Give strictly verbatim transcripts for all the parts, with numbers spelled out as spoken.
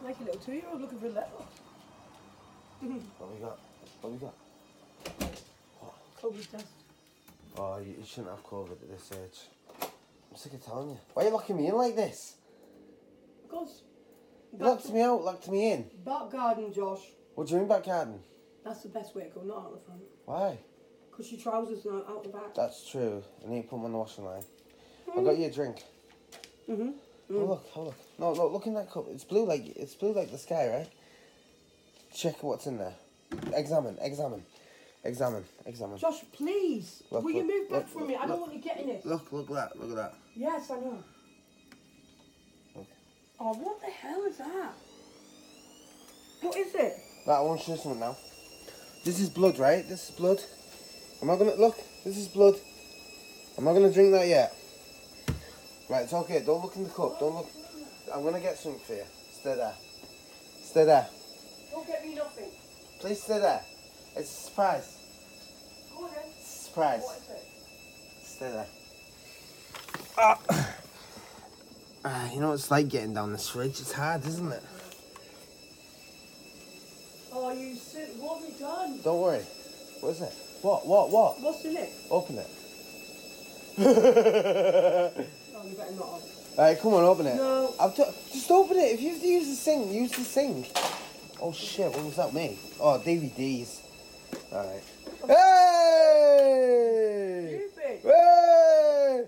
Like a little two-year-old looking for a letter. What we got? What we got? COVID test. Oh, you, you shouldn't have COVID at this age. I'm sick of telling you. Why are you locking me in like this? Because... You locked me out, locked me in. Back garden, Josh. What do you mean back garden? That's the best way to go, not out the front. Why? Because your trousers are out the back. That's true. I need to put them on the washing line. Mm. I got you a drink. Mm-hmm. Mm. Oh look, oh look. No, no, look in that cup. It's blue like it's blue like the sky, right? Check what's in there. Examine, examine, examine, examine. Josh, please. Look, Will look, you move back look, from look, me? I don't look. want you getting this. Look, look at that, look at that. Yes, I know. Look. Oh, what the hell is that? What is it? Right, I want to show you something now. This is blood, right? This is blood. I'm not gonna look. This is blood. I'm not gonna drink that yet. Right, it's okay. Don't look in the cup. Don't look. I'm gonna get something for you. Stay there. Stay there. Don't get me nothing. Please stay there. It's a surprise. Go on then. It's a surprise. What is it? Stay there. Ah. Ah, you know what it's like getting down this fridge? It's hard, isn't it? Oh, you sick. What have you done? Don't worry. What is it? What? What? What? What's in it? Open it. Oh, you better not. Alright, come on, open it. No. I've t- just open it. If you have to use the sink, use the sink. Oh shit, what was that, me? Oh, D V Ds. Alright. Hey! Stupid. Hey!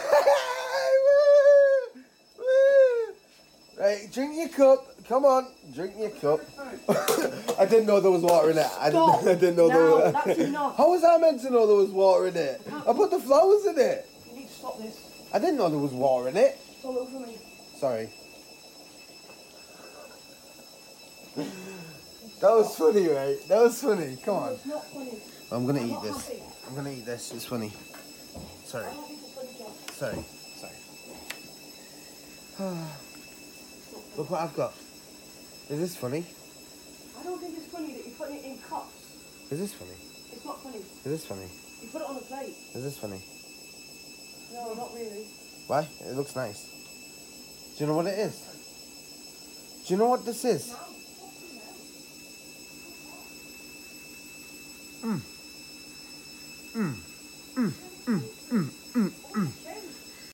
Woo! Woo! Right, drink your cup. Come on, drink your cup. I didn't know there was water in it. I didn't, Stop. I didn't know Now, there was. that's enough. How was I meant to know there was water in it? I put the flowers in it. You need to stop this. I didn't know there was water in it. It's all over me. Sorry. That was funny, right? That was funny. Come on. It's not funny. I'm gonna I'm eat not this. happy. I'm gonna eat this. It's funny. Sorry. I don't think it's funny, Josh. Sorry. Sorry. Look what I've got. Is this funny? I don't think it's funny that you're putting it in cups. Is this funny? It's not funny. Is this funny? You put it on a plate. Is this funny? No, not really. Why? It looks nice. Do you know what it is? Do you know what this is? Mm. Mm. Mm. Mm. Mm. Mm.